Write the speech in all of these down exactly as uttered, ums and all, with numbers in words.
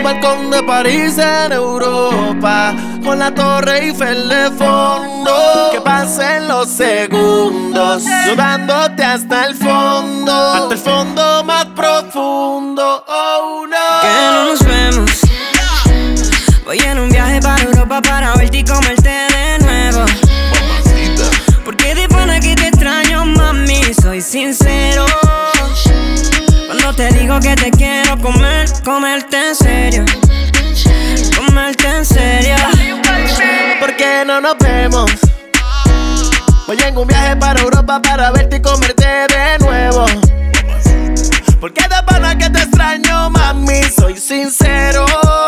balcón de París en Europa, con la Torre Eiffel de fondo. Que pasen los segundos, yo dándote hasta el fondo, hasta el fondo más profundo. Oh no. Que no nos vemos. Voy en un viaje para Europa para verte y comerte de nuevo. Porque de pana que te extraño, mami, soy sincero. Cuando te digo que te quiero comer, comerte en serio, comerte en serio. ¿Por qué no nos vemos? Voy en un viaje para Europa para verte y comerte de nuevo. Porque de pana que te extraño, mami, soy sincero.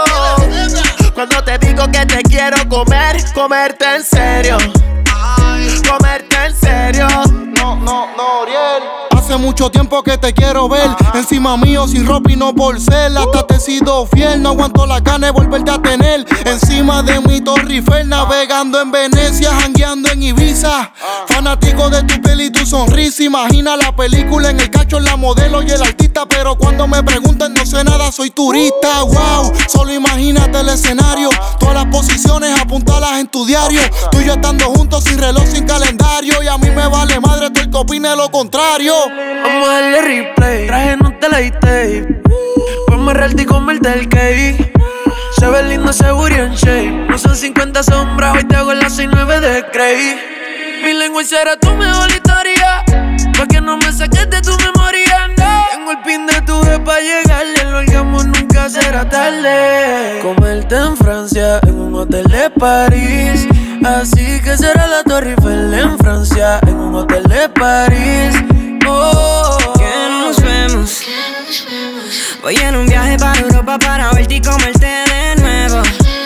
Cuando te digo que te quiero comer, comerte en serio, comerte en serio. No, no, no, Oriel. Hace mucho tiempo que te quiero ver, uh-huh. Encima mío sin ropa y no por ser. Hasta te he sido fiel, no aguanto la gana de volverte a tener. Encima de mi Torre Eiffel, navegando en Venecia, jangueando en Ibiza. Fanático de tu piel y tu sonrisa. Imagina la película en el cacho, la modelo y el artista. Pero cuando me preguntan no sé nada, soy turista. Wow, solo imagínate el escenario. Todas las posiciones apuntalas en tu diario. Tú y yo estando juntos sin reloj, sin calendario. Y a mí me vale madre todo el que opine lo contrario. Vamos a darle replay, traje no te la tape. Ponme relte y comerte el cake. Se ve lindo ese booty en shape. No son cincuenta sombras, hoy te hago las seis nueve de Cray. Mi lengua será tu mejor historia, pa' que no me saques de tu memoria, no. Tengo el pin de tu vez pa' llegarle, lo hagamos nunca será tarde. Comerte en Francia, en un hotel de París. Así que será la Torre Eiffel en Francia, en un hotel de París. Oh, que no nos vemos. Voy en un viaje para Europa para verte y comerte de nuevo.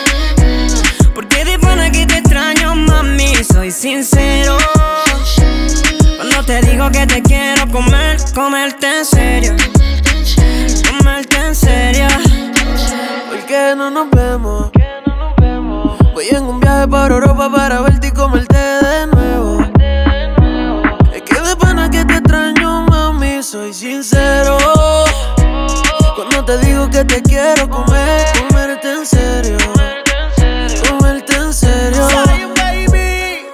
Porque de pana que te extraño, mami, soy sincero. Cuando te digo que te quiero comer, comerte en serio, comerte en serio. ¿Por qué no nos vemos? Voy en un viaje para Europa para verte y comerte de nuevo. Es que de pana que te extraño, mami, soy sincero. Cuando te digo que te quiero comer, comerte en serio, comerte en serio. Soy un baby,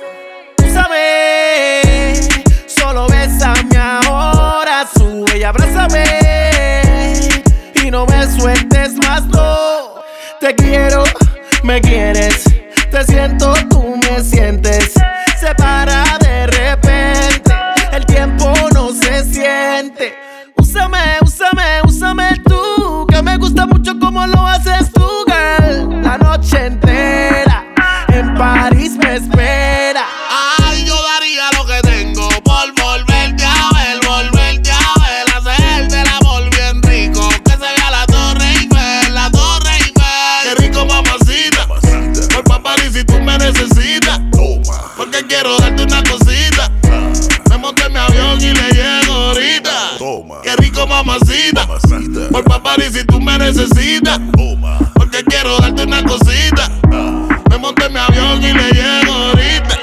úsame, solo bésame ahora, sube y abrázame y no me sueltes más, no. Te quiero, me quieres, te siento, tú me sientes. Se para de repente, el tiempo no se siente. Úsame, úsame, úsame tú, que me gusta mucho como lo haces tú, girl. La noche entera en París me espera. Ay, yo daría lo que tengo por volverte a ver, volverte a ver, hacerte el amor bien rico, que se vea la Torre Eiffel, la Torre Eiffel. Qué rico, mamacita, por pa' París si tú me necesitas. Porque quiero darte una cosita. Me monté en mi avión y le llego ahorita. Qué rico, mamacita, por pa' París si tú me necesitas. Porque quiero darte una cosita. Me monté en mi avión y le llego ahorita.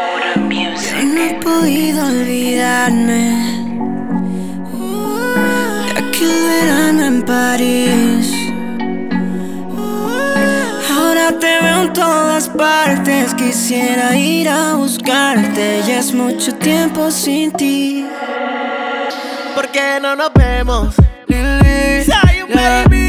Yo no he podido olvidarme de aquel verano en París. Ahora te veo en todas partes, quisiera ir a buscarte. Ya es mucho tiempo sin ti. ¿Por qué no nos vemos, Lily? Soy un baby.